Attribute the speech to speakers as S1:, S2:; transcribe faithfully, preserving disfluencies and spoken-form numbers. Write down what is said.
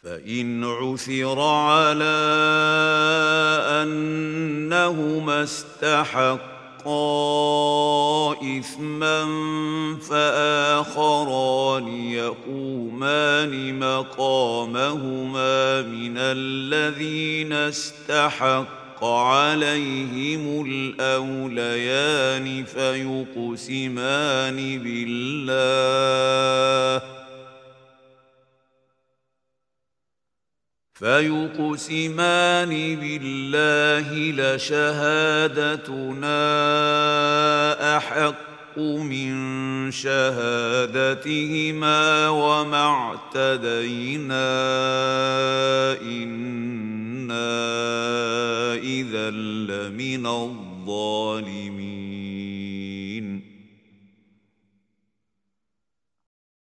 S1: فإن عثر على أنهما استحقا إثما فآخران يقومان مقامهما من الذين استحق عليهم الأوليان فيقسمان بالله فيقسمان بالله لشهادتنا أحق من شهادتهما وما اعتدينا إنا إذا لمن الظالمين.